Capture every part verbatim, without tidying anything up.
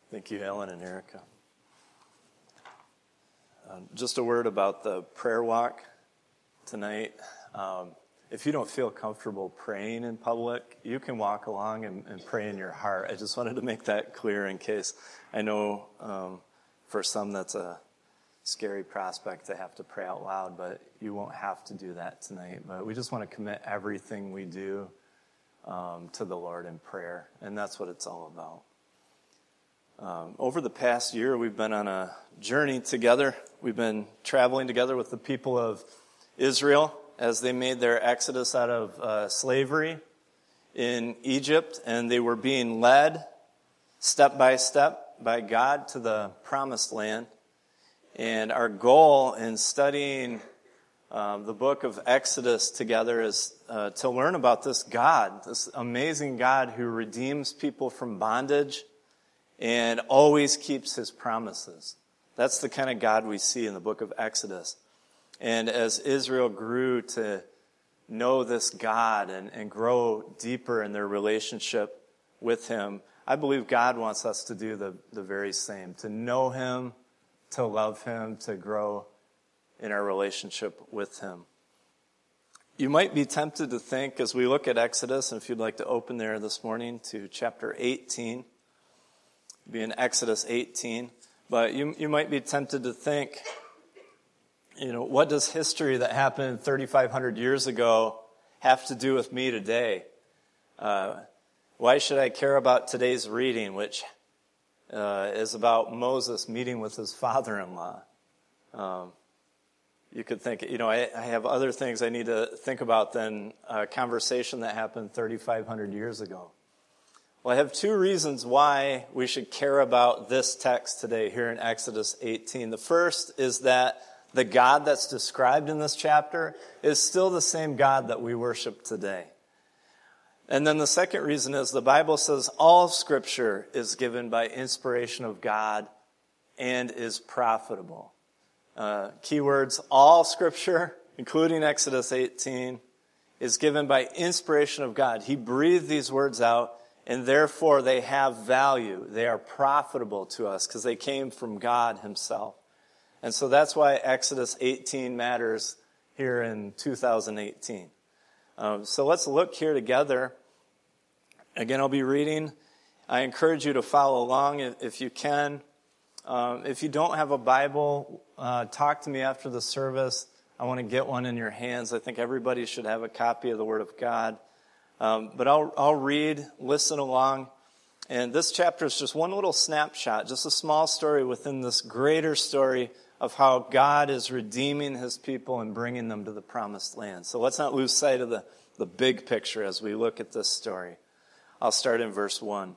Thank you, Ellen and Erica. Um, just a word about the prayer walk tonight. Um, if you don't feel comfortable praying in public, you can walk along and, and pray in your heart. I just wanted to make that clear in case I know um, for some that's a scary prospect to have to pray out loud, but you won't have to do that tonight. But we just want to commit everything we do um, to the Lord in prayer, and that's what it's all about. Um, over the past year, we've been on a journey together. We've been traveling together with the people of Israel as they made their exodus out of uh, slavery in Egypt, and they were being led step by step by God to the promised land. And our goal in studying um, the book of Exodus together is uh, to learn about this God, this amazing God who redeems people from bondage and always keeps his promises. That's the kind of God we see in the book of Exodus. And as Israel grew to know this God and, and grow deeper in their relationship with him, I believe God wants us to do the, the very same, to know him, to love him, to grow in our relationship with him. You might be tempted to think, as we look at Exodus, and if you'd like to open there this morning to chapter eighteen, be in Exodus eighteen, but you you might be tempted to think, you know, what does history that happened thirty-five hundred years ago have to do with me today? Uh, why should I care about today's reading, which uh, is about Moses meeting with his father-in-law? Um, you could think, you know, I, I have other things I need to think about than a conversation that happened thirty-five hundred years ago. Well, I have two reasons why we should care about this text today here in Exodus eighteen. The first is that the God that's described in this chapter is still the same God that we worship today. And then the second reason is the Bible says all Scripture is given by inspiration of God and is profitable. Uh, keywords, all Scripture, including Exodus eighteen, is given by inspiration of God. He breathed these words out, and therefore they have value. They are profitable to us because they came from God himself. And so that's why Exodus eighteen matters here in two thousand eighteen. Um, so let's look here together. Again, I'll be reading. I encourage you to follow along if, if you can. Um, if you don't have a Bible, uh, talk to me after the service. I want to get one in your hands. I think everybody should have a copy of the Word of God. Um, but I'll, I'll read, listen along. And this chapter is just one little snapshot, just a small story within this greater story of how God is redeeming his people and bringing them to the promised land. So let's not lose sight of the, the big picture as we look at this story. I'll start in verse one.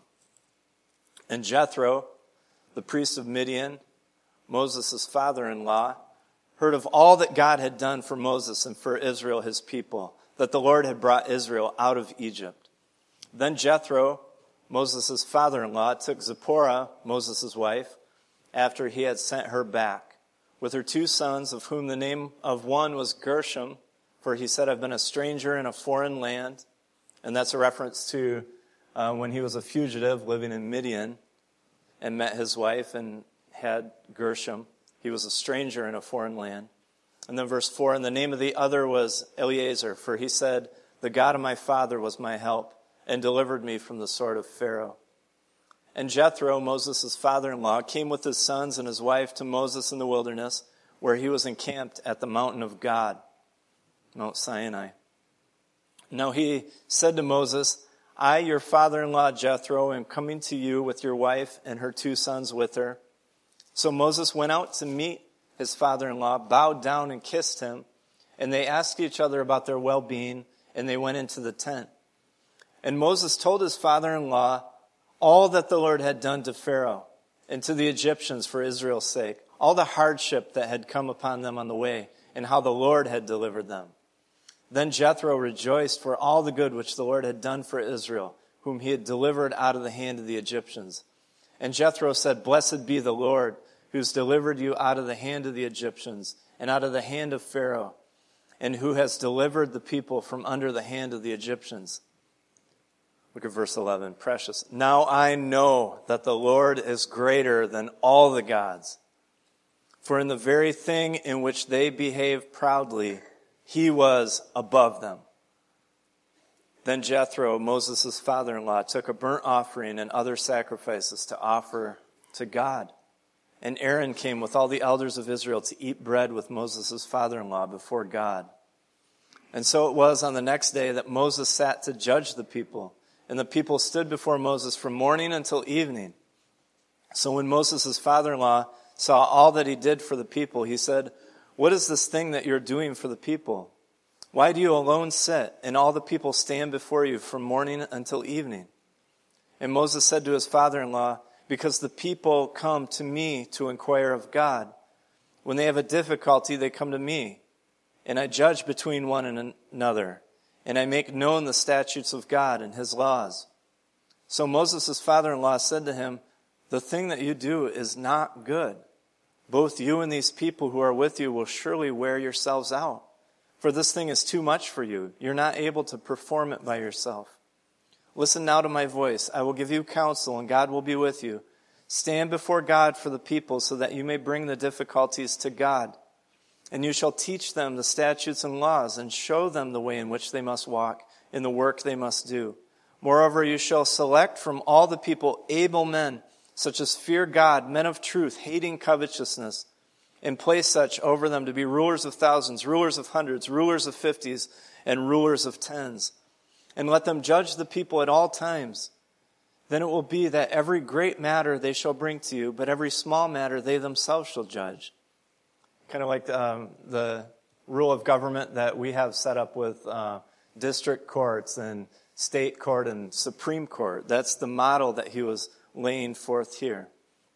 And Jethro, the priest of Midian, Moses' father-in-law, heard of all that God had done for Moses and for Israel, his people, that the Lord had brought Israel out of Egypt. Then Jethro, Moses' father-in-law, took Zipporah, Moses' wife, after he had sent her back, with her two sons, of whom the name of one was Gershom, for he said, I've been a stranger in a foreign land. And that's a reference to uh, when he was a fugitive living in Midian and met his wife and had Gershom. He was a stranger in a foreign land. And then verse four, and the name of the other was Eliezer, for he said, the God of my father was my help and delivered me from the sword of Pharaoh. And Jethro, Moses' father-in-law, came with his sons and his wife to Moses in the wilderness, where he was encamped at the mountain of God, Mount Sinai. Now he said to Moses, I, your father-in-law Jethro, am coming to you with your wife and her two sons with her. So Moses went out to meet his father-in-law, bowed down and kissed him, and they asked each other about their well-being, and they went into the tent. And Moses told his father-in-law all that the Lord had done to Pharaoh and to the Egyptians for Israel's sake, all the hardship that had come upon them on the way, and how the Lord had delivered them. Then Jethro rejoiced for all the good which the Lord had done for Israel, whom he had delivered out of the hand of the Egyptians. And Jethro said, Blessed be the Lord, who's delivered you out of the hand of the Egyptians and out of the hand of Pharaoh, and who has delivered the people from under the hand of the Egyptians. Look at verse eleven. Precious. Now I know that the Lord is greater than all the gods. For in the very thing in which they behave proudly, he was above them. Then Jethro, Moses' father-in-law, took a burnt offering and other sacrifices to offer to God. And Aaron came with all the elders of Israel to eat bread with Moses' father-in-law before God. And so it was on the next day that Moses sat to judge the people. And the people stood before Moses from morning until evening. So when Moses' father-in-law saw all that he did for the people, he said, "What is this thing that you're doing for the people? Why do you alone sit, and all the people stand before you from morning until evening?" And Moses said to his father-in-law, "Because the people come to me to inquire of God. When they have a difficulty, they come to me, and I judge between one and another, and I make known the statutes of God and his laws." So Moses' father-in-law said to him, "The thing that you do is not good. Both you and these people who are with you will surely wear yourselves out. For this thing is too much for you. You're not able to perform it by yourself. Listen now to my voice. I will give you counsel, and God will be with you. Stand before God for the people so that you may bring the difficulties to God. And you shall teach them the statutes and laws, and show them the way in which they must walk, in the work they must do. Moreover, you shall select from all the people able men, such as fear God, men of truth, hating covetousness, and place such over them to be rulers of thousands, rulers of hundreds, rulers of fifties, and rulers of tens. And let them judge the people at all times. Then it will be that every great matter they shall bring to you, but every small matter they themselves shall judge." Kind of like um, the rule of government that we have set up with uh, district courts and state court and Supreme Court. That's the model that he was laying forth here.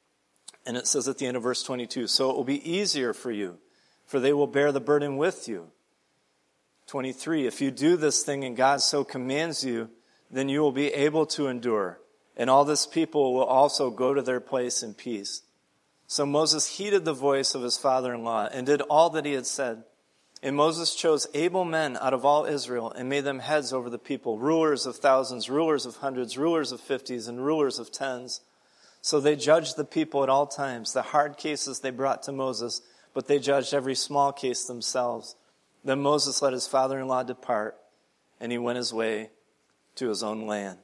And it says at the end of verse twenty-two, "So it will be easier for you, for they will bear the burden with you." twenty-three, "If you do this thing and God so commands you, then you will be able to endure, and all this people will also go to their place in peace." So Moses heeded the voice of his father-in-law and did all that he had said. And Moses chose able men out of all Israel and made them heads over the people, rulers of thousands, rulers of hundreds, rulers of fifties, and rulers of tens. So they judged the people at all times. The hard cases they brought to Moses, but they judged every small case themselves. Then Moses let his father-in-law depart, and he went his way to his own land.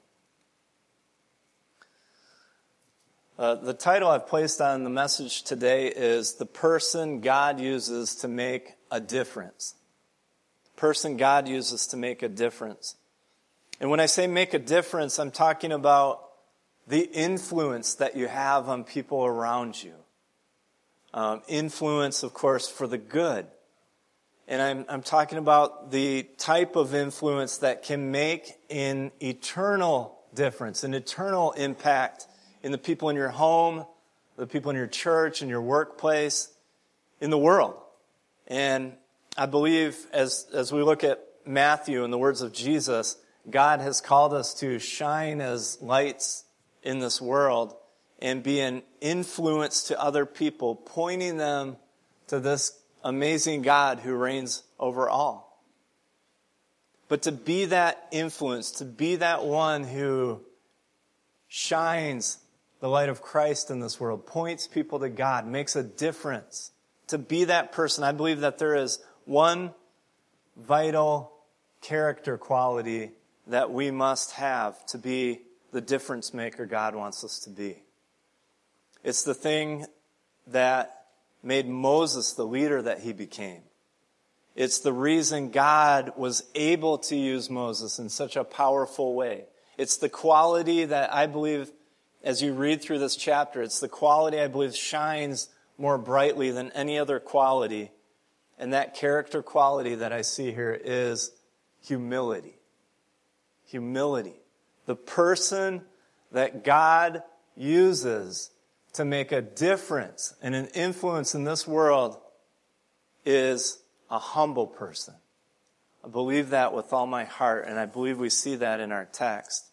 Uh, the title I've placed on the message today is "The Person God Uses to Make a Difference." The person God uses to make a difference. And when I say make a difference, I'm talking about the influence that you have on people around you. Um, influence, of course, for the good. And I'm, I'm talking about the type of influence that can make an eternal difference, an eternal impact in the people in your home, the people in your church, in your workplace, in the world. And I believe as, as we look at Matthew and the words of Jesus, God has called us to shine as lights in this world and be an influence to other people, pointing them to this amazing God who reigns over all. But to be that influence, to be that one who shines the light of Christ in this world, points people to God, makes a difference. To be that person, I believe that there is one vital character quality that we must have to be the difference maker God wants us to be. It's the thing that made Moses the leader that he became. It's the reason God was able to use Moses in such a powerful way. It's the quality that I believe, as you read through this chapter, it's the quality I believe shines more brightly than any other quality. And that character quality that I see here is humility. Humility. The person that God uses to make a difference and an influence in this world is a humble person. I believe that with all my heart, and I believe we see that in our text.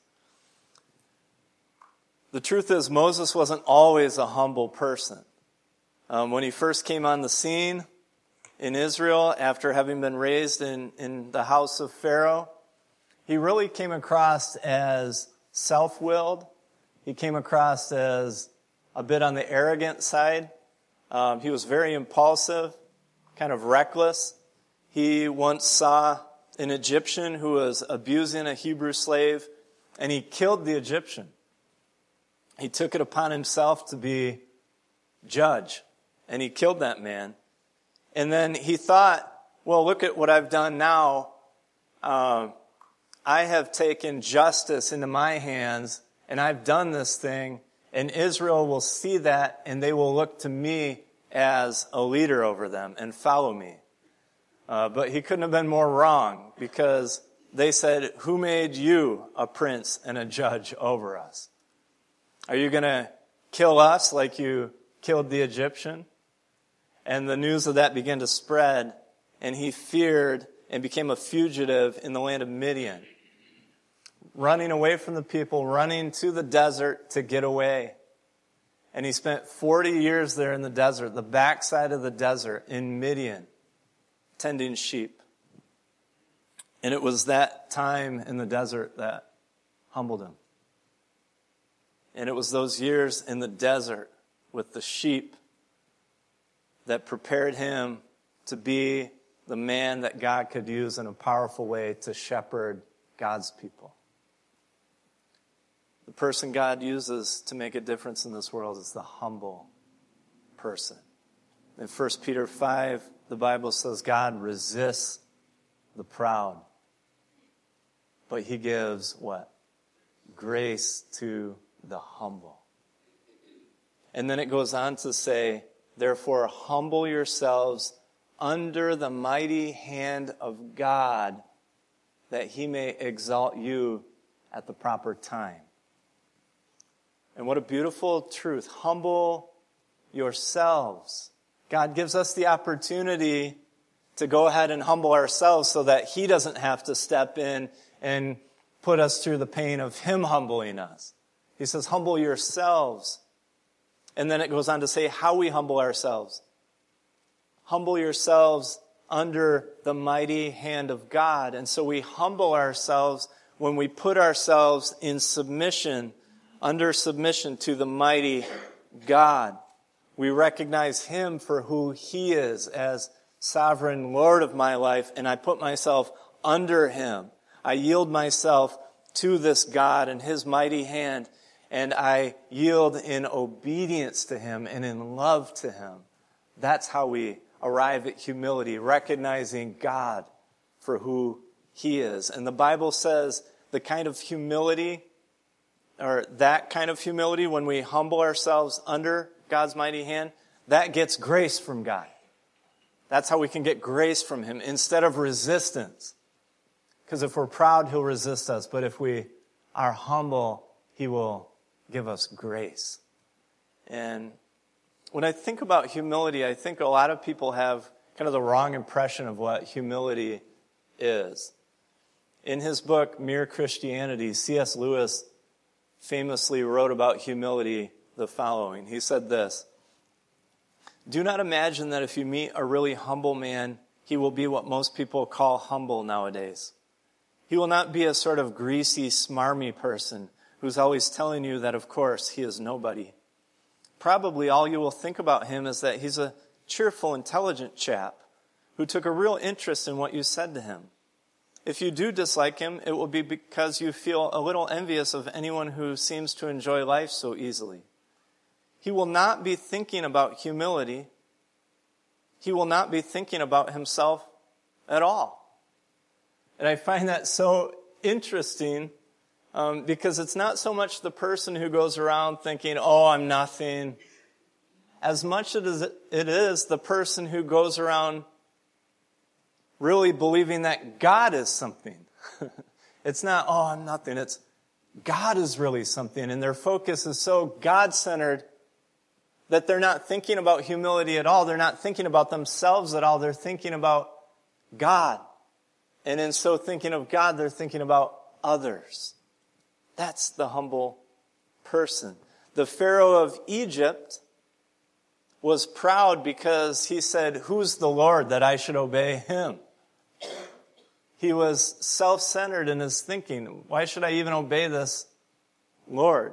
The truth is, Moses wasn't always a humble person. Um, when he first came on the scene in Israel, after having been raised in, in the house of Pharaoh, he really came across as self-willed. He came across as a bit on the arrogant side. Um, he was very impulsive, kind of reckless. He once saw an Egyptian who was abusing a Hebrew slave, and he killed the Egyptian. He took it upon himself to be judge, and he killed that man. And then he thought, well, look at what I've done now. Um, I have taken justice into my hands, and I've done this thing, and Israel will see that, and they will look to me as a leader over them and follow me. Uh, but he couldn't have been more wrong, because they said, who made you a prince and a judge over us? Are you going to kill us like you killed the Egyptian? And the news of that began to spread, and he feared and became a fugitive in the land of Midian, running away from the people, running to the desert to get away. And he spent forty years there in the desert, the backside of the desert in Midian, tending sheep. And it was that time in the desert that humbled him. And it was those years in the desert with the sheep that prepared him to be the man that God could use in a powerful way to shepherd God's people. The person God uses to make a difference in this world is the humble person. In First Peter five, the Bible says God resists the proud, but he gives what? Grace to the humble. And then it goes on to say, therefore humble yourselves under the mighty hand of God, that he may exalt you at the proper time. And what a beautiful truth. Humble yourselves. God gives us the opportunity to go ahead and humble ourselves so that he doesn't have to step in and put us through the pain of him humbling us. He says, humble yourselves. And then it goes on to say how we humble ourselves. Humble yourselves under the mighty hand of God. And so we humble ourselves when we put ourselves in submission, under submission to the mighty God. We recognize him for who he is as sovereign Lord of my life, and I put myself under him. I yield myself to this God and his mighty hand, and I yield in obedience to him and in love to him. That's how we arrive at humility, recognizing God for who he is. And the Bible says the kind of humility, or that kind of humility, when we humble ourselves under God's mighty hand, that gets grace from God. That's how we can get grace from him instead of resistance. Because if we're proud, he'll resist us. But if we are humble, he will give us grace. And when I think about humility, I think a lot of people have kind of the wrong impression of what humility is. In his book, Mere Christianity, C S Lewis famously wrote about humility the following. He said this: do not imagine that if you meet a really humble man, he will be what most people call humble nowadays. He will not be a sort of greasy, smarmy person who's always telling you that, of course, he is nobody. Probably all you will think about him is that he's a cheerful, intelligent chap who took a real interest in what you said to him. If you do dislike him, it will be because you feel a little envious of anyone who seems to enjoy life so easily. He will not be thinking about humility. He will not be thinking about himself at all. And I find that so interesting um, because it's not so much the person who goes around thinking, oh, I'm nothing, as much as it is the person who goes around really believing that God is something. It's not, oh, I'm nothing. It's God is really something. And their focus is so God-centered that they're not thinking about humility at all. They're not thinking about themselves at all. They're thinking about God. And in so thinking of God, they're thinking about others. That's the humble person. The Pharaoh of Egypt was proud because he said, who's the Lord that I should obey him? He was self-centered in his thinking. Why should I even obey this Lord?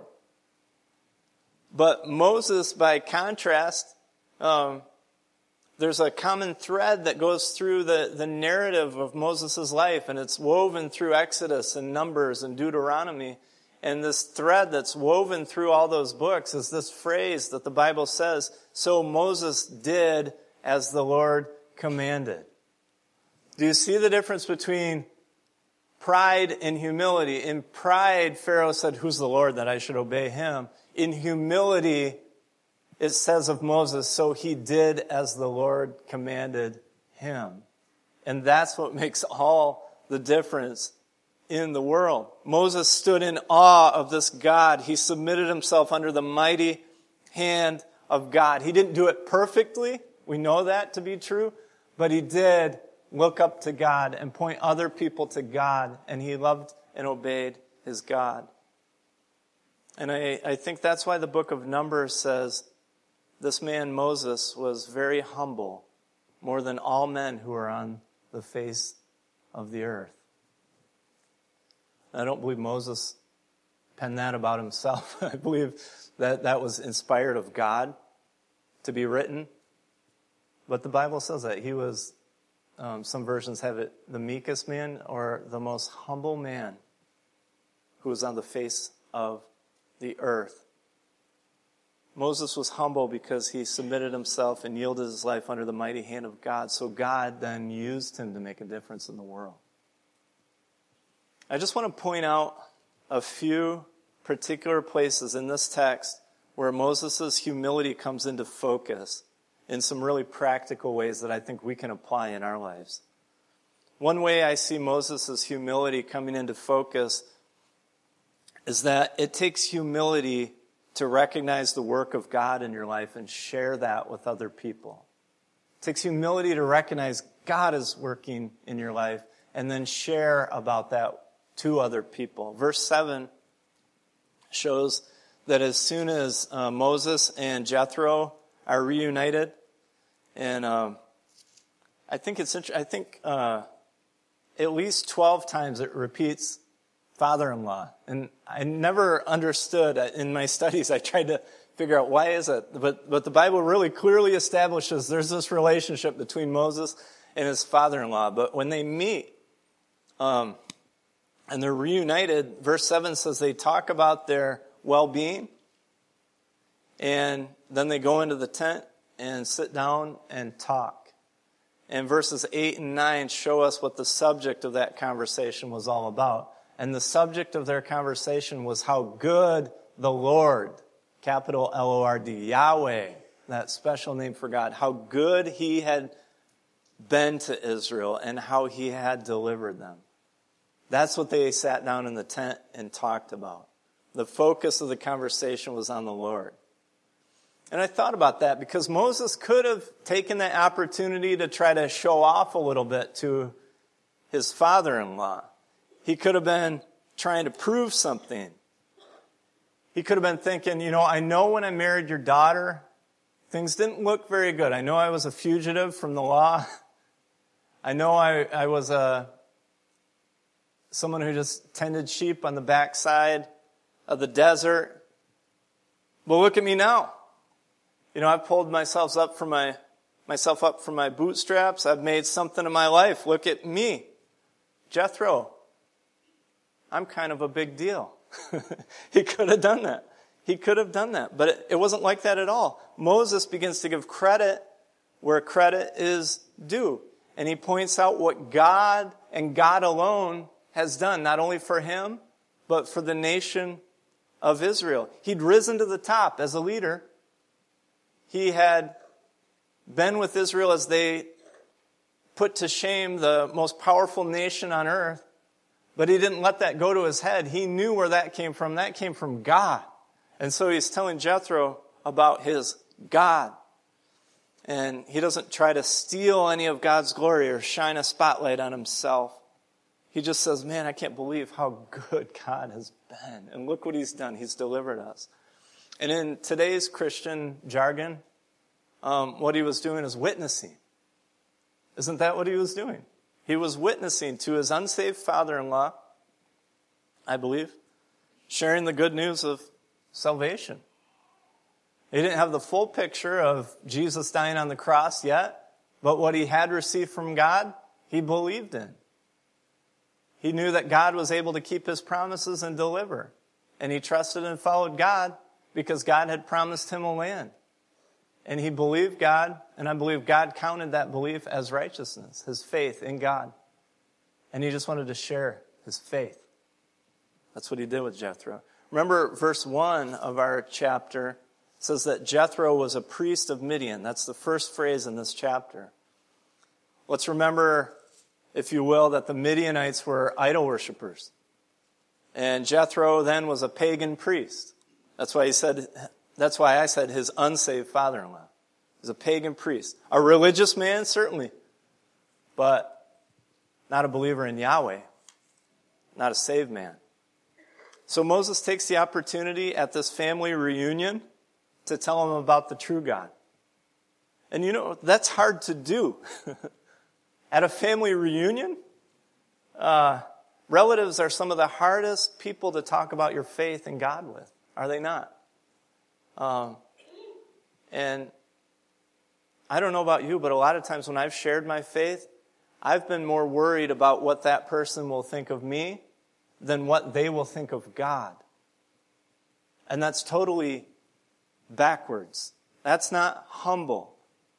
But Moses, by contrast, um, there's a common thread that goes through the, the narrative of Moses' life, and it's woven through Exodus and Numbers and Deuteronomy. And this thread that's woven through all those books is this phrase that the Bible says, so Moses did as the Lord commanded. Do you see the difference between pride and humility? In pride, Pharaoh said, who's the Lord that I should obey him? In humility, it says of Moses, so he did as the Lord commanded him. And that's what makes all the difference in the world. Moses stood in awe of this God. He submitted himself under the mighty hand of God. He didn't do it perfectly. We know that to be true. But he did look up to God and point other people to God. And he loved and obeyed his God. And I, I think that's why the book of Numbers says, this man Moses was very humble, more than all men who are on the face of the earth. I don't believe Moses penned that about himself. I believe that that was inspired of God to be written. But the Bible says that he was, um, some versions have it, the meekest man or the most humble man who was on the face of the earth. Moses was humble because he submitted himself and yielded his life under the mighty hand of God. So God then used him to make a difference in the world. I just want to point out a few particular places in this text where Moses' humility comes into focus in some really practical ways that I think we can apply in our lives. One way I see Moses' humility coming into focus is that it takes humility to recognize the work of God in your life and share that with other people. It takes humility to recognize God is working in your life and then share about that to other people. Verse seven shows that as soon as uh, Moses and Jethro are reunited, and um, I think it's I think uh, at least twelve times it repeats father-in-law, and I never understood in my studies. I tried to figure out why is it, but but the Bible really clearly establishes there's this relationship between Moses and his father-in-law. But when they meet, um, and they're reunited, verse seven says they talk about their well-being, and then they go into the tent and sit down and talk. And verses eight and nine show us what the subject of that conversation was all about. And the subject of their conversation was how good the Lord, capital L O R D, Yahweh, that special name for God, how good he had been to Israel and how he had delivered them. That's what they sat down in the tent and talked about. The focus of the conversation was on the Lord. And I thought about that because Moses could have taken that opportunity to try to show off a little bit to his father-in-law. He could have been trying to prove something. He could have been thinking, you know, I know when I married your daughter, things didn't look very good. I know I was a fugitive from the law. I know I, I was a someone who just tended sheep on the backside of the desert. But look at me now. You know, I've pulled myself up from my myself up from my bootstraps. I've made something of my life. Look at me. Jethro. I'm kind of a big deal. He could have done that. He could have done that. But it, it wasn't like that at all. Moses begins to give credit where credit is due. And he points out what God and God alone has done, not only for him, but for the nation of Israel. He'd risen to the top as a leader. He had been with Israel as they put to shame the most powerful nation on earth. But he didn't let that go to his head. He knew where that came from. That came from God. And so he's telling Jethro about his God. And he doesn't try to steal any of God's glory or shine a spotlight on himself. He just says, man, I can't believe how good God has been. And look what he's done. He's delivered us. And in today's Christian jargon, um, what he was doing is witnessing. Isn't that what he was doing? He was witnessing to his unsaved father-in-law, I believe, sharing the good news of salvation. He didn't have the full picture of Jesus dying on the cross yet, but what he had received from God, he believed in. He knew that God was able to keep his promises and deliver. And he trusted and followed God because God had promised him a land. And he believed God, and I believe God counted that belief as righteousness, his faith in God. And he just wanted to share his faith. That's what he did with Jethro. Remember verse one of our chapter says that Jethro was a priest of Midian. That's the first phrase in this chapter. Let's remember, if you will, that the Midianites were idol worshipers. And Jethro then was a pagan priest. That's why he said, that's why I said his unsaved father-in-law. He was a pagan priest. A religious man, certainly, but not a believer in Yahweh. Not a saved man. So Moses takes the opportunity at this family reunion to tell them about the true God. And you know, that's hard to do. At a family reunion, uh, relatives are some of the hardest people to talk about your faith in God with, are they not? Um, and I don't know about you, but a lot of times when I've shared my faith, I've been more worried about what that person will think of me than what they will think of God. And that's totally backwards. That's not humble.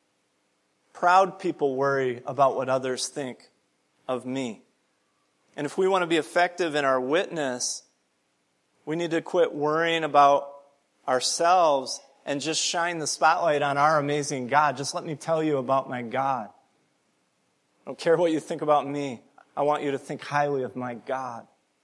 Proud people worry about what others think of me. And if we want to be effective in our witness, we need to quit worrying about ourselves and just shine the spotlight on our amazing God. Just let me tell you about my God. I don't care what you think about me. I want you to think highly of my God.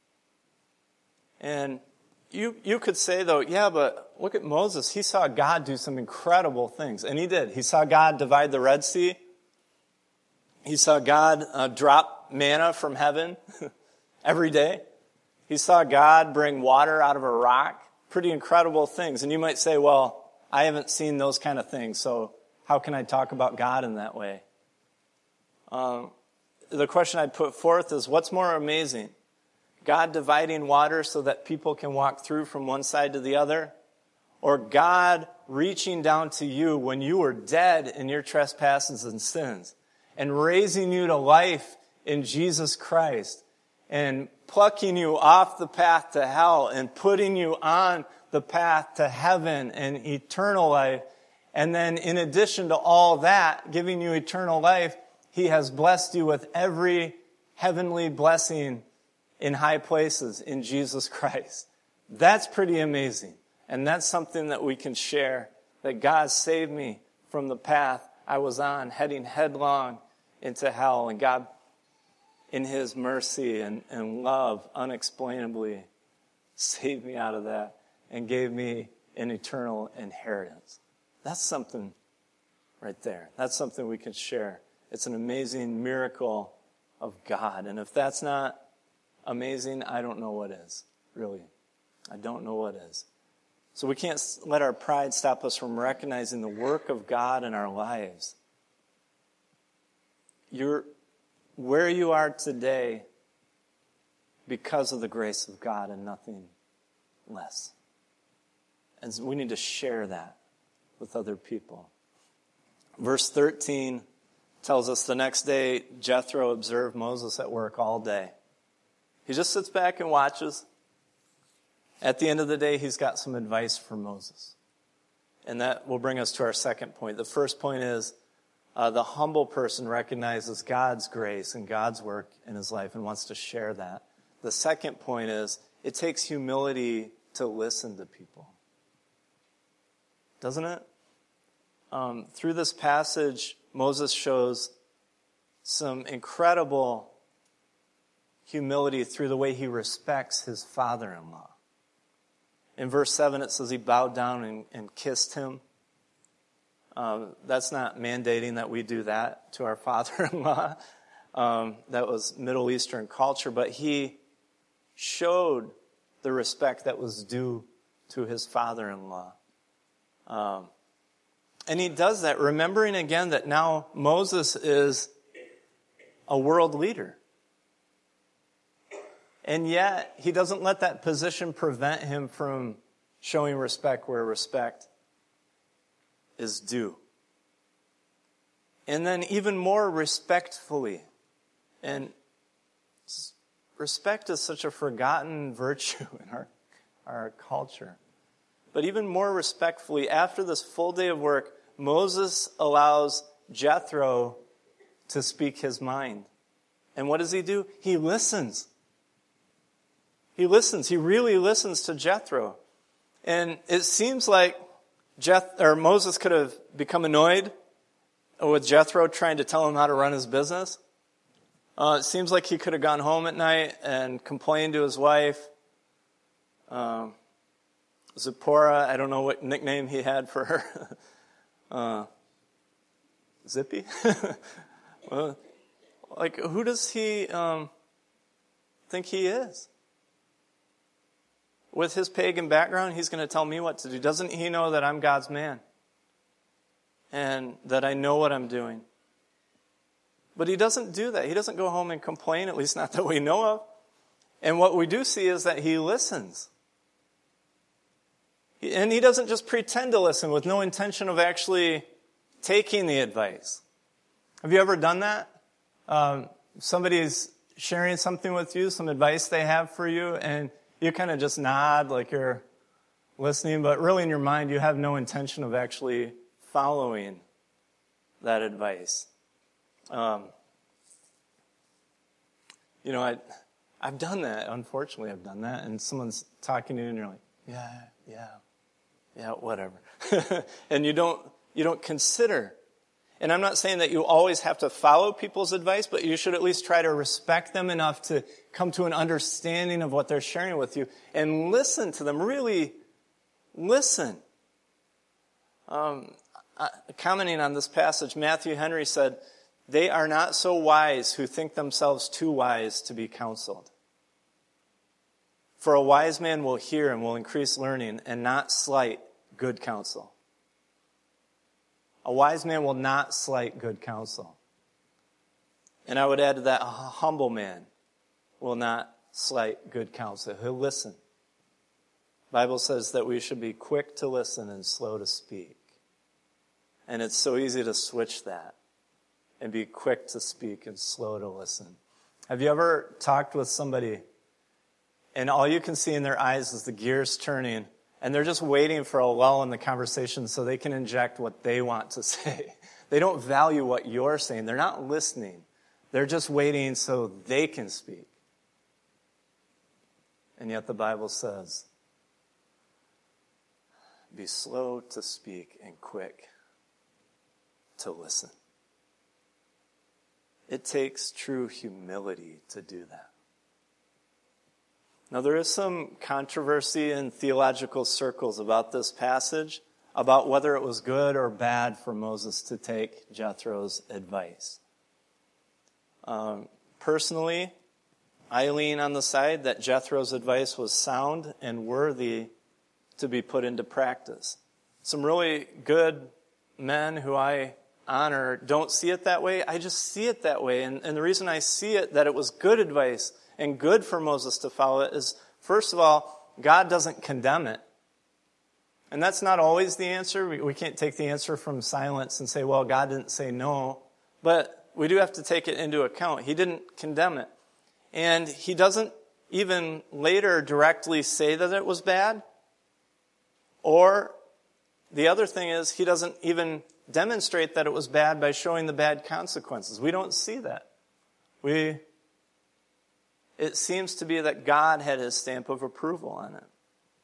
And you you could say, though, yeah, but look at Moses. He saw God do some incredible things. And he did. He saw God divide the Red Sea. He saw God uh, drop manna from heaven every day. He saw God bring water out of a rock. Pretty incredible things. And you might say, well, I haven't seen those kind of things, so how can I talk about God in that way? Um, the question I'd put forth is, what's more amazing? God dividing water so that people can walk through from one side to the other? Or God reaching down to you when you were dead in your trespasses and sins and raising you to life in Jesus Christ and plucking you off the path to hell and putting you on the path to heaven and eternal life. And then in addition to all that, giving you eternal life, He has blessed you with every heavenly blessing in high places in Jesus Christ. That's pretty amazing. And that's something that we can share, that God saved me from the path I was on, heading headlong into hell. And God, in His mercy and, and love, unexplainably saved me out of that and gave me an eternal inheritance. That's something right there. That's something we can share. It's an amazing miracle of God. And if that's not amazing, I don't know what is, really. I don't know what is. So we can't let our pride stop us from recognizing the work of God in our lives. You're where you are today because of the grace of God and nothing less. And we need to share that with other people. Verse thirteen tells us the next day Jethro observed Moses at work all day. He just sits back and watches. At the end of the day, he's got some advice for Moses. And that will bring us to our second point. The first point is uh, the humble person recognizes God's grace and God's work in his life and wants to share that. The second point is it takes humility to listen to people. Doesn't it? Um, through this passage, Moses shows some incredible humility through the way he respects his father-in-law. In verse seven, it says he bowed down and, and kissed him. Um, that's not mandating that we do that to our father-in-law. Um, that was Middle Eastern culture. But he showed the respect that was due to his father-in-law. Um, and he does that, remembering again that now Moses is a world leader. And yet, he doesn't let that position prevent him from showing respect where respect is due. And then even more respectfully. And respect is such a forgotten virtue in our, our culture. But even more respectfully, after this full day of work, Moses allows Jethro to speak his mind. And what does he do? He listens. He listens. He really listens to Jethro. And it seems like Jeth, or Moses could have become annoyed with Jethro trying to tell him how to run his business. Uh, it seems like he could have gone home at night and complained to his wife. Um, Zipporah, I don't know what nickname he had for her. uh, Zippy? Well, like, who does he um, think he is? With his pagan background, he's going to tell me what to do. Doesn't he know that I'm God's man? And that I know what I'm doing? But he doesn't do that. He doesn't go home and complain, at least not that we know of. And what we do see is that he listens. And he doesn't just pretend to listen with no intention of actually taking the advice. Have you ever done that? Um, somebody's sharing something with you, some advice they have for you, and you kind of just nod like you're listening, but really in your mind you have no intention of actually following that advice. Um, you know, I, I've done that. Unfortunately, I've done that. And someone's talking to you and you're like, yeah, yeah, yeah, whatever. And you don't, you don't consider. And I'm not saying that you always have to follow people's advice, but you should at least try to respect them enough to come to an understanding of what they're sharing with you and listen to them. Really listen. Um, uh, commenting on this passage, Matthew Henry said, "They are not so wise who think themselves too wise to be counseled. For a wise man will hear and will increase learning and not slight good counsel." A wise man will not slight good counsel. And I would add to that, a humble man will not slight good counsel. He'll listen. The Bible says that we should be quick to listen and slow to speak. And it's so easy to switch that and be quick to speak and slow to listen. Have you ever talked with somebody and all you can see in their eyes is the gears turning, and they're just waiting for a lull in the conversation so they can inject what they want to say? They don't value what you're saying. They're not listening. They're just waiting so they can speak. And yet the Bible says, be slow to speak and quick to listen. It takes true humility to do that. Now, there is some controversy in theological circles about this passage, about whether it was good or bad for Moses to take Jethro's advice. Um, personally, I lean on the side that Jethro's advice was sound and worthy to be put into practice. Some really good men who I honor don't see it that way. I just see it that way. And, and the reason I see it, that it was good advice and good for Moses to follow it, is, first of all, God doesn't condemn it. And that's not always the answer. We, we can't take the answer from silence and say, well, God didn't say no. But we do have to take it into account. He didn't condemn it. And he doesn't even later directly say that it was bad. Or the other thing is, he doesn't even demonstrate that it was bad by showing the bad consequences. We don't see that. We... It seems to be that God had his stamp of approval on it.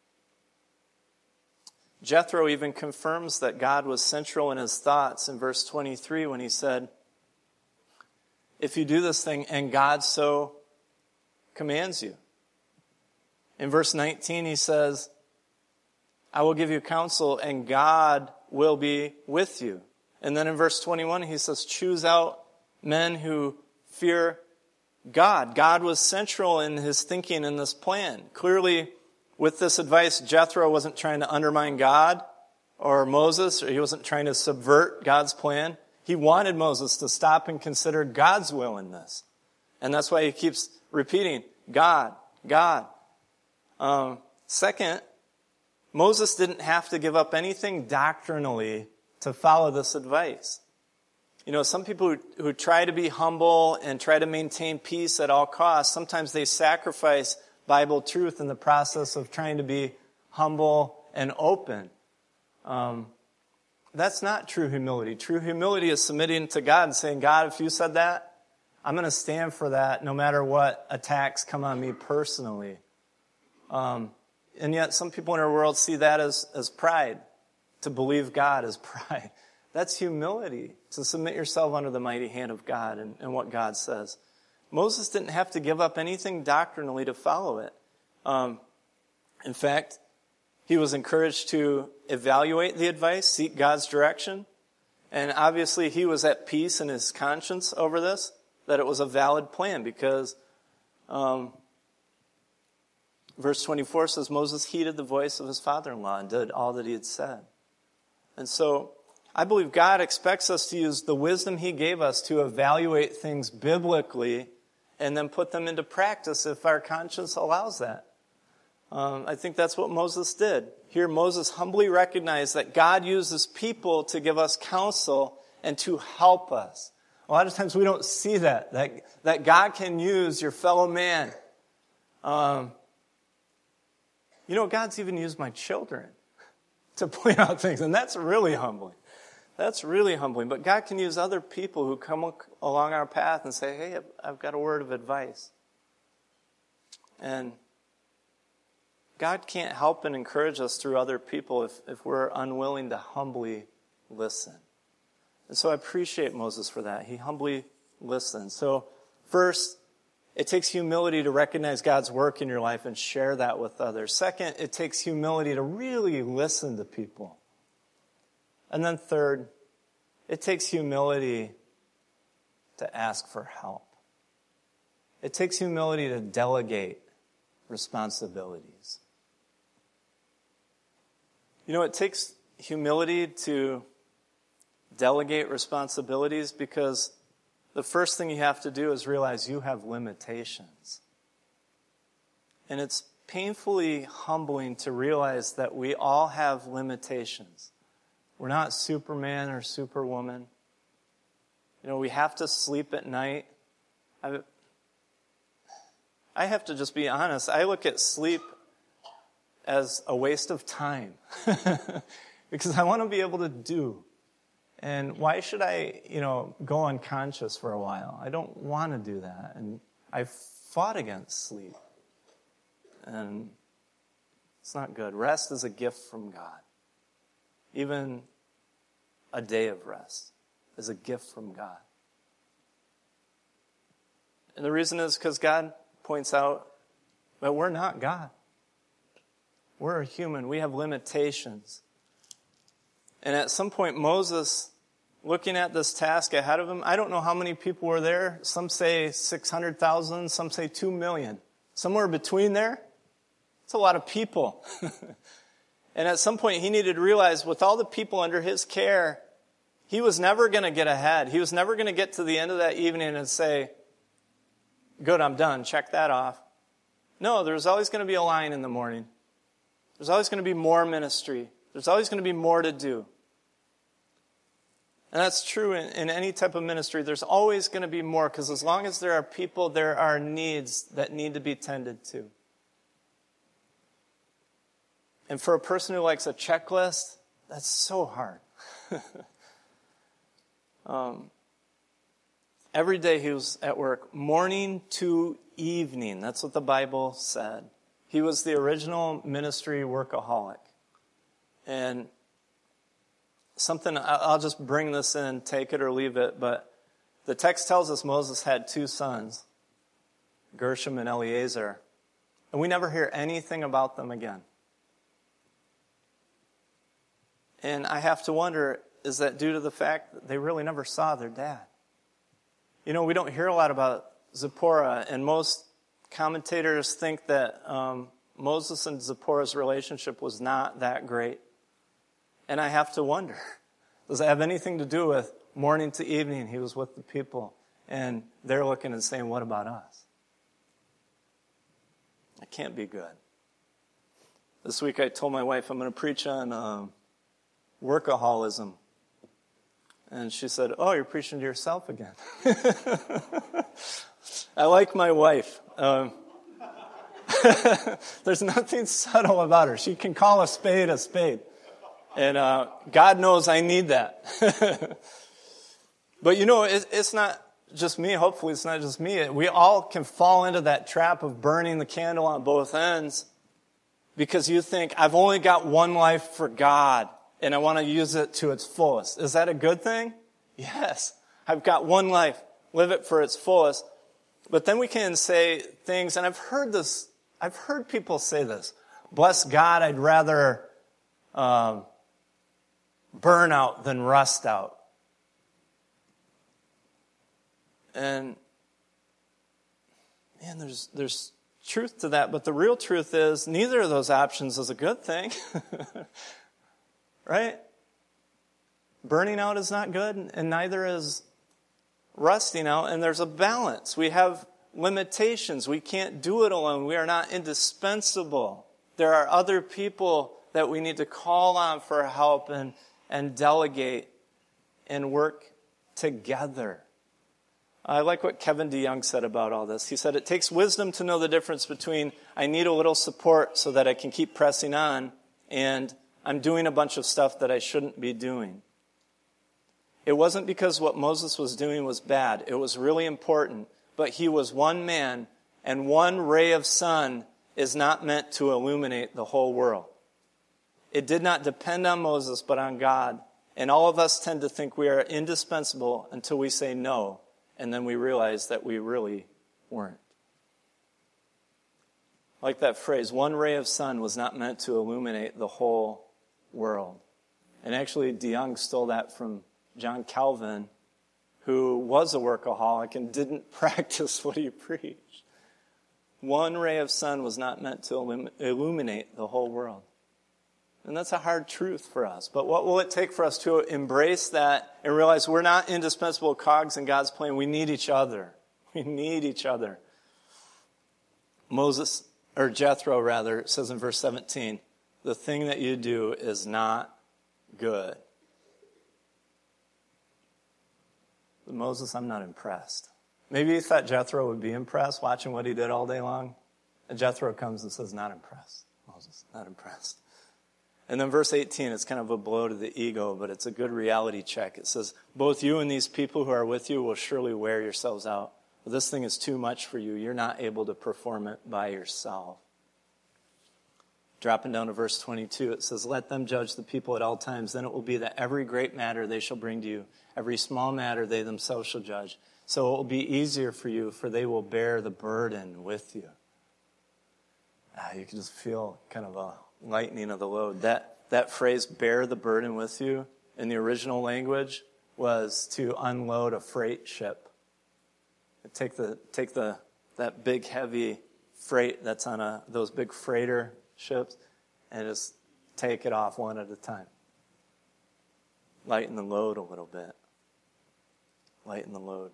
Jethro even confirms that God was central in his thoughts in verse twenty-three when he said, if you do this thing and God so commands you. In verse nineteen he says, I will give you counsel and God will be with you. And then in verse twenty-one he says, choose out men who fear God. God was central in his thinking in this plan. Clearly, with this advice, Jethro wasn't trying to undermine God or Moses, or he wasn't trying to subvert God's plan. He wanted Moses to stop and consider God's will in this. And that's why he keeps repeating, God, God. Um, second, Moses didn't have to give up anything doctrinally to follow this advice. You know, some people who, who try to be humble and try to maintain peace at all costs, sometimes they sacrifice Bible truth in the process of trying to be humble and open. Um, that's not true humility. True humility is submitting to God and saying, God, if you said that, I'm going to stand for that no matter what attacks come on me personally. Um, and yet some people in our world see that as, as pride. To believe God is pride. That's humility, to submit yourself under the mighty hand of God and, and what God says. Moses didn't have to give up anything doctrinally to follow it. Um, in fact, he was encouraged to evaluate the advice, seek God's direction. And obviously he was at peace in his conscience over this, that it was a valid plan because um, verse twenty-four says, Moses heeded the voice of his father-in-law and did all that he had said. And so I believe God expects us to use the wisdom he gave us to evaluate things biblically and then put them into practice if our conscience allows that. Um, I think that's what Moses did. Here Moses humbly recognized that God uses people to give us counsel and to help us. A lot of times we don't see that, that, that God can use your fellow man. Um, you know, God's even used my children to point out things, and that's really humbling. That's really humbling. But God can use other people who come along our path and say, hey, I've got a word of advice. And God can't help and encourage us through other people if, if we're unwilling to humbly listen. And so I appreciate Moses for that. He humbly listened. So first, it takes humility to recognize God's work in your life and share that with others. Second, it takes humility to really listen to people. And then third, it takes humility to ask for help. It takes humility to delegate responsibilities. You know, it takes humility to delegate responsibilities because the first thing you have to do is realize you have limitations. And it's painfully humbling to realize that we all have limitations. We're not Superman or Superwoman. You know, we have to sleep at night. I, I have to just be honest. I look at sleep as a waste of time because I want to be able to do. And why should I, you know, go unconscious for a while? I don't want to do that. And I've fought against sleep. And it's not good. Rest is a gift from God. Even a day of rest is a gift from God. And the reason is because God points out that we're not God. We're a human. We have limitations. And at some point, Moses, looking at this task ahead of him, I don't know how many people were there. Some say six hundred thousand, some say two million. Somewhere between there, it's a lot of people. And at some point, he needed to realize with all the people under his care, he was never going to get ahead. He was never going to get to the end of that evening and say, good, I'm done. Check that off. No, there's always going to be a line in the morning. There's always going to be more ministry. There's always going to be more to do. And that's true in, in any type of ministry. There's always going to be more because as long as there are people, there are needs that need to be tended to. And for a person who likes a checklist, that's so hard. um, every day he was at work, morning to evening. That's what the Bible said. He was the original ministry workaholic. And something, I'll just bring this in, take it or leave it, but the text tells us Moses had two sons, Gershom and Eleazar, and we never hear anything about them again. And I have to wonder, is that due to the fact that they really never saw their dad? You know, we don't hear a lot about Zipporah, and most commentators think that um, Moses and Zipporah's relationship was not that great. And I have to wonder, does it have anything to do with morning to evening, he was with the people. And they're looking and saying, what about us? It can't be good. This week I told my wife I'm going to preach on um, workaholism. And she said, oh, you're preaching to yourself again. I like my wife. Um, there's nothing subtle about her. She can call a spade a spade. And uh, God knows I need that. But you know, it, it's not just me. Hopefully it's not just me. We all can fall into that trap of burning the candle on both ends because you think, I've only got one life for God and I want to use it to its fullest. Is that a good thing? Yes. I've got one life. Live it for its fullest. But then we can say things, and I've heard this, I've heard people say this. Bless God, I'd rather um, burn out than rust out. And, man, there's there's truth to that, but the real truth is neither of those options is a good thing. Right? Burning out is not good, and neither is rusting out, and there's a balance. We have limitations. We can't do it alone. We are not indispensable. There are other people that we need to call on for help and, and delegate and work together. I like what Kevin DeYoung said about all this. He said, it takes wisdom to know the difference between I need a little support so that I can keep pressing on and I'm doing a bunch of stuff that I shouldn't be doing. It wasn't because what Moses was doing was bad. It was really important. But he was one man, and one ray of sun is not meant to illuminate the whole world. It did not depend on Moses, but on God. And all of us tend to think we are indispensable until we say no, and then we realize that we really weren't. Like that phrase, one ray of sun was not meant to illuminate the whole world. And actually, DeYoung stole that from John Calvin, who was a workaholic and didn't practice what he preached. One ray of sun was not meant to illum- illuminate the whole world. And that's a hard truth for us. But what will it take for us to embrace that and realize we're not indispensable cogs in God's plan? We need each other. We need each other. Moses, or Jethro rather, says in verse seventeen, the thing that you do is not good. But Moses, I'm not impressed. Maybe you thought Jethro would be impressed watching what he did all day long. And Jethro comes and says, not impressed. Moses, not impressed. And then verse eighteen, it's kind of a blow to the ego, but it's a good reality check. It says, both you and these people who are with you will surely wear yourselves out. But this thing is too much for you. You're not able to perform it by yourself. Dropping down to verse twenty-two, it says, let them judge the people at all times. Then it will be that every great matter they shall bring to you. Every small matter they themselves shall judge. So it will be easier for you, for they will bear the burden with you. Ah, you can just feel kind of a lightening of the load. That that phrase, bear the burden with you, in the original language, was to unload a freight ship. Take the take the that big heavy freight that's on a those big freighter ships and just take it off one at a time. Lighten the load a little bit. Lighten the load.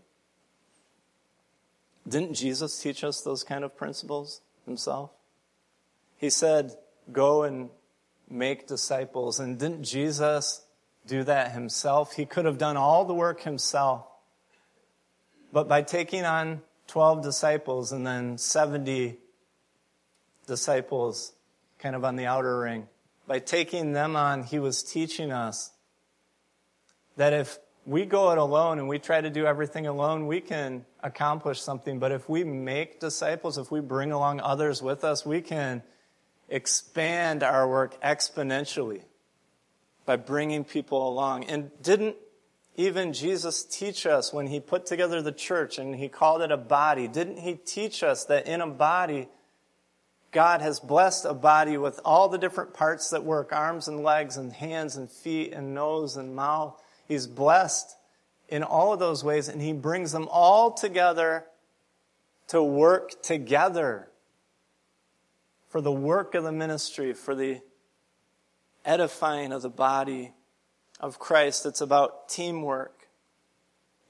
Didn't Jesus teach us those kind of principles himself? He said, go and make disciples. And didn't Jesus do that himself? He could have done all the work himself. But by taking on twelve disciples and then seventy disciples kind of on the outer ring, by taking them on, he was teaching us that if we go it alone and we try to do everything alone, we can accomplish something. But if we make disciples, if we bring along others with us, we can expand our work exponentially by bringing people along. And didn't even Jesus teach us when he put together the church and he called it a body? Didn't he teach us that in a body, God has blessed a body with all the different parts that work, arms and legs and hands and feet and nose and mouth. He's blessed in all of those ways, and he brings them all together to work together for the work of the ministry, for the edifying of the body of Christ. It's about teamwork.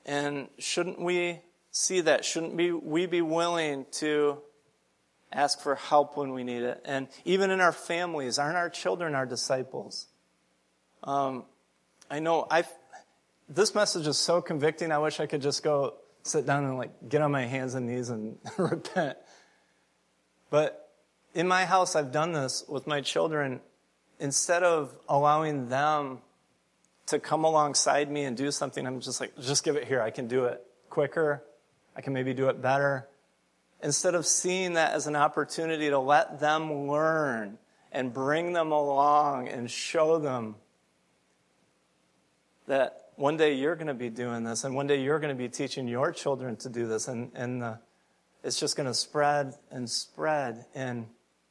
And shouldn't we see that? Shouldn't we, we be willing to ask for help when we need it? And even in our families, aren't our children our disciples? Um, I know I've, this message is so convicting, I wish I could just go sit down and like get on my hands and knees and repent. But in my house, I've done this with my children. Instead of allowing them to come alongside me and do something, I'm just like, just give it here. I can do it quicker. I can maybe do it better. Instead of seeing that as an opportunity to let them learn and bring them along and show them that one day you're going to be doing this, and one day you're going to be teaching your children to do this, and, and the, it's just going to spread and spread. And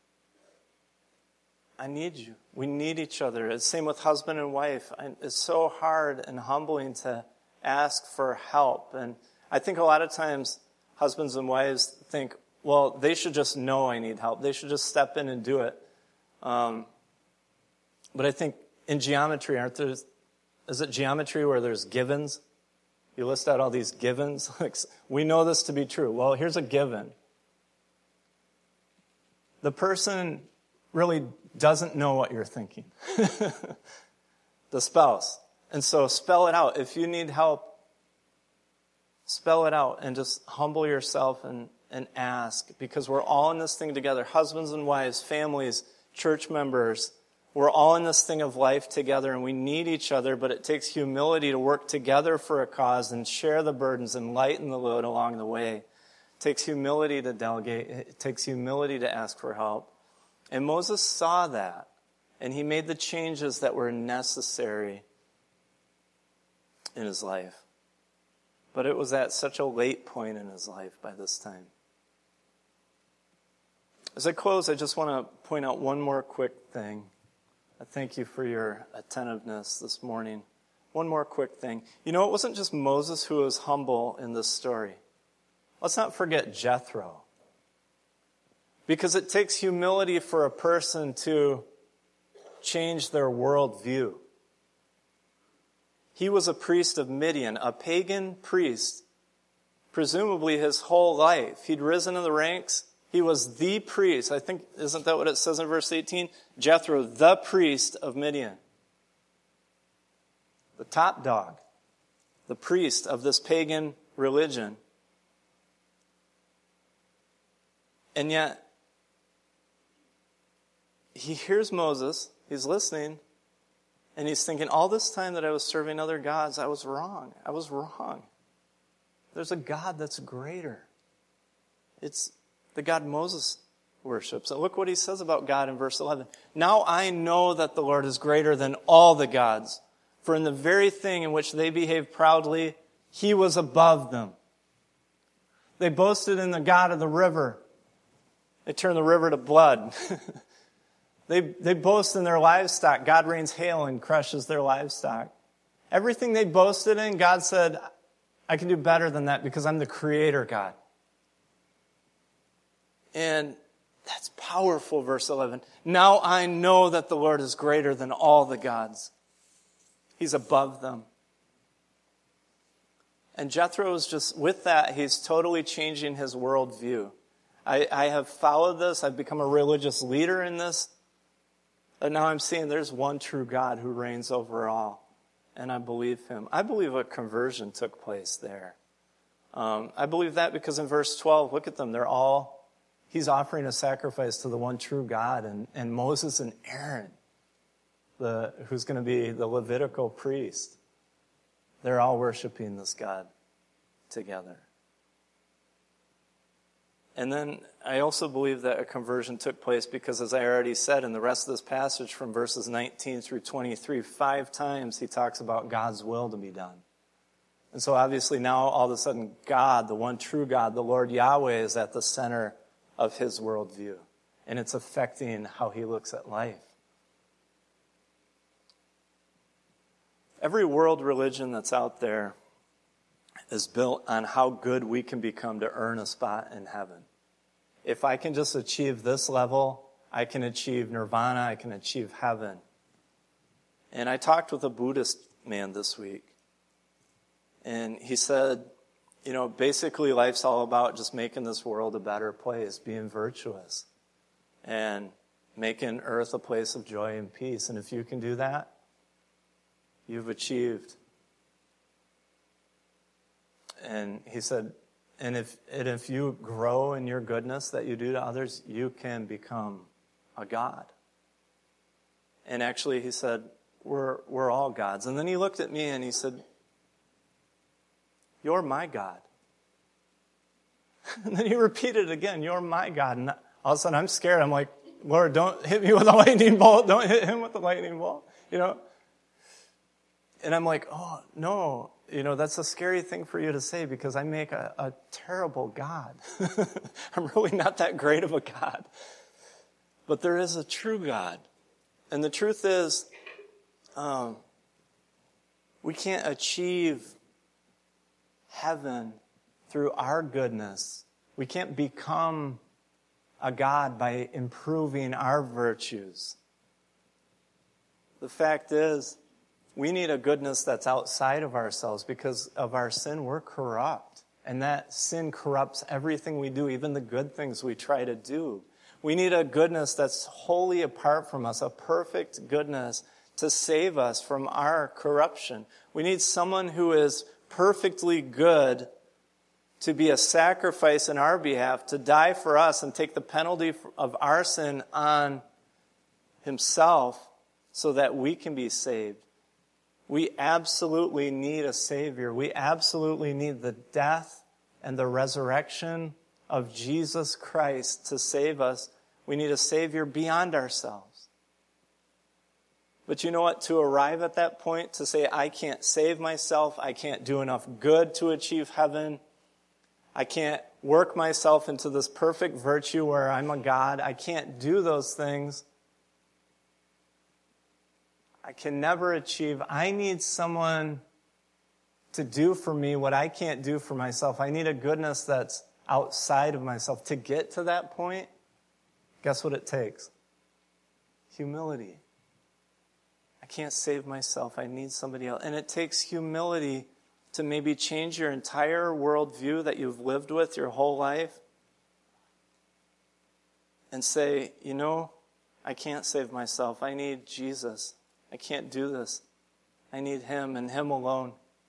I need you. We need each other. It's the same with husband and wife. I, it's so hard and humbling to ask for help. And I think a lot of times husbands and wives think, well, they should just know I need help. They should just step in and do it. Um, but I think in geometry, aren't there, is it geometry where there's givens? You list out all these givens. Like, we know this to be true. Well, here's a given. The person really doesn't know what you're thinking. The spouse. And so spell it out. If you need help, spell it out and just humble yourself and, and ask, because we're all in this thing together. Husbands and wives, families, church members, we're all in this thing of life together, and we need each other, but it takes humility to work together for a cause and share the burdens and lighten the load along the way. It takes humility to delegate. It takes humility to ask for help. And Moses saw that, and he made the changes that were necessary in his life. But it was at such a late point in his life by this time. As I close, I just want to point out one more quick thing. I thank you for your attentiveness this morning. One more quick thing. You know, it wasn't just Moses who was humble in this story. Let's not forget Jethro. Because it takes humility for a person to change their worldview. He was a priest of Midian, a pagan priest, presumably his whole life. He'd risen in the ranks. He was the priest. I think, isn't that what it says in verse eighteen? Jethro, the priest of Midian. The top dog. The priest of this pagan religion. And yet, he hears Moses, he's listening, and he's thinking, all this time that I was serving other gods, I was wrong. I was wrong. There's a God that's greater. It's the God Moses worships. And look what he says about God in verse eleven. Now I know that the Lord is greater than all the gods, for in the very thing in which they behaved proudly, he was above them. They boasted in the God of the river. They turned the river to blood. They they boast in their livestock. God rains hail and crushes their livestock. Everything they boasted in, God said, I can do better than that because I'm the creator God. And that's powerful, verse eleven. Now I know that the Lord is greater than all the gods. He's above them. And Jethro is just, with that, he's totally changing his worldview. I, I have followed this. I've become a religious leader in this. And now I'm seeing there's one true God who reigns over all. And I believe him. I believe a conversion took place there. Um, I believe that because in verse twelve, look at them. They're all, he's offering a sacrifice to the one true God. And, and Moses and Aaron, the who's going to be the Levitical priest, they're all worshiping this God together. And then I also believe that a conversion took place because, as I already said, in the rest of this passage from verses nineteen through twenty-three, five times he talks about God's will to be done. And so obviously now all of a sudden God, the one true God, the Lord Yahweh, is at the center of his worldview. And it's affecting how he looks at life. Every world religion that's out there is built on how good we can become to earn a spot in heaven. If I can just achieve this level, I can achieve nirvana, I can achieve heaven. And I talked with a Buddhist man this week. And he said, you know, basically life's all about just making this world a better place, being virtuous, and making earth a place of joy and peace. And if you can do that, you've achieved. And he said, and if, and if you grow in your goodness that you do to others, you can become a God. And actually, he said, we're, we're all gods. And then he looked at me and he said, you're my God. And then he repeated it again, you're my God. And all of a sudden I'm scared. I'm like, Lord, don't hit me with a lightning bolt. Don't hit him with the lightning bolt. You know? And I'm like, oh, no. You know, that's a scary thing for you to say because I make a, a terrible God. I'm really not that great of a God. But there is a true God. And the truth is, um, we can't achieve heaven through our goodness. We can't become a God by improving our virtues. The fact is, we need a goodness that's outside of ourselves because of our sin. We're corrupt. And that sin corrupts everything we do, even the good things we try to do. We need a goodness that's wholly apart from us, a perfect goodness to save us from our corruption. We need someone who is perfectly good to be a sacrifice in our behalf, to die for us and take the penalty of our sin on himself so that we can be saved. We absolutely need a Savior. We absolutely need the death and the resurrection of Jesus Christ to save us. We need a Savior beyond ourselves. But you know what? To arrive at that point, to say, I can't save myself, I can't do enough good to achieve heaven, I can't work myself into this perfect virtue where I'm a God, I can't do those things. I can never achieve. I need someone to do for me what I can't do for myself. I need a goodness that's outside of myself. To get to that point, guess what it takes? Humility. I can't save myself. I need somebody else. And it takes humility to maybe change your entire worldview that you've lived with your whole life and say, you know, I can't save myself. I need Jesus. I can't do this. I need him and him alone.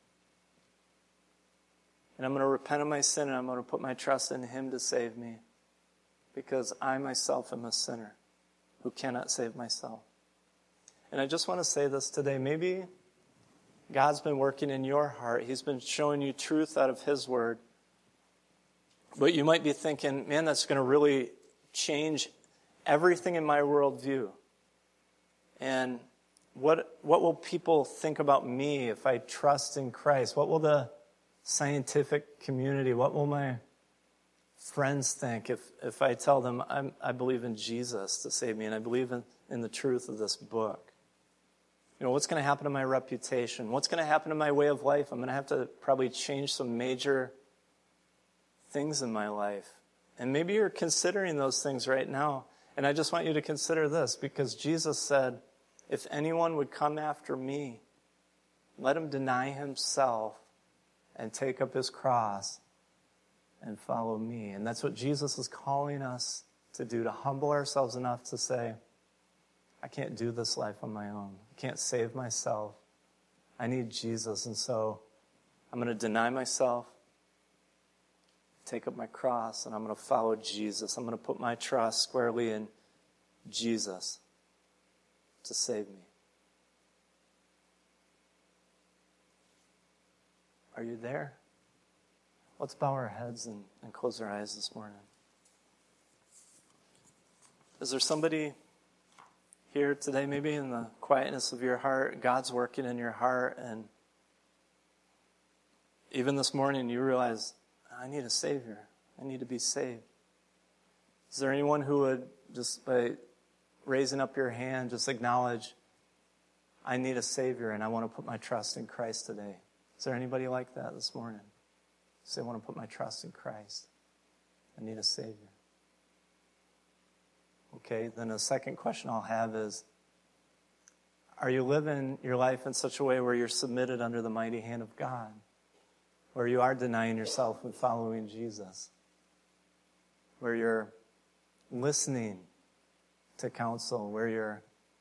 And I'm going to repent of my sin and I'm going to put my trust in him to save me. Because I myself am a sinner who cannot save myself. And I just want to say this today. Maybe God's been working in your heart. He's been showing you truth out of his word. But you might be thinking, man, that's going to really change everything in my worldview. And What what will people think about me if I trust in Christ? What will the scientific community, what will my friends think if, if I tell them I'm, I believe in Jesus to save me and I believe in, in the truth of this book? You know, what's going to happen to my reputation? What's going to happen to my way of life? I'm going to have to probably change some major things in my life. And maybe you're considering those things right now. And I just want you to consider this because Jesus said, if anyone would come after me, let him deny himself and take up his cross and follow me. And that's what Jesus is calling us to do, to humble ourselves enough to say, I can't do this life on my own. I can't save myself. I need Jesus. And so I'm going to deny myself, take up my cross, and I'm going to follow Jesus. I'm going to put my trust squarely in Jesus to save me. Are you there? Let's bow our heads and, and close our eyes this morning. Is there somebody here today, maybe in the quietness of your heart, God's working in your heart, and even this morning you realize, I need a Savior. I need to be saved. Is there anyone who would, just by raising up your hand, just acknowledge, I need a Savior and I want to put my trust in Christ today? Is there anybody like that this morning? Say, I want to put my trust in Christ. I need a Savior. Okay, then the second question I'll have is, are you living your life in such a way where you're submitted under the mighty hand of God? where you are denying yourself and following Jesus, where you're listening to counsel, where you're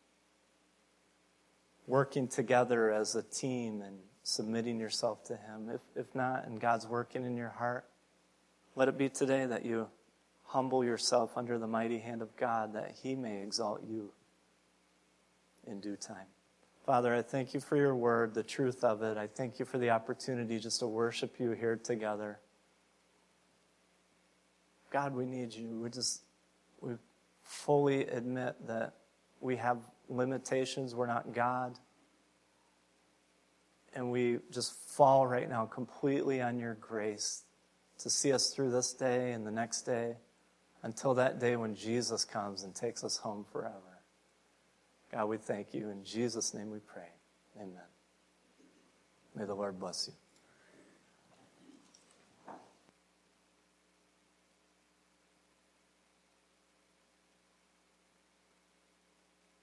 working together as a team and submitting yourself to Him. If, if not, and God's working in your heart, let it be today that you humble yourself under the mighty hand of God, that He may exalt you in due time. Father, I thank you for your word, the truth of it. I thank you for the opportunity just to worship you here together. God, we need you. We just, we fully admit that we have limitations. We're not God. And we just fall right now completely on your grace to see us through this day and the next day until that day when Jesus comes and takes us home forever. God, we thank you. In Jesus' name we pray. Amen. May the Lord bless you.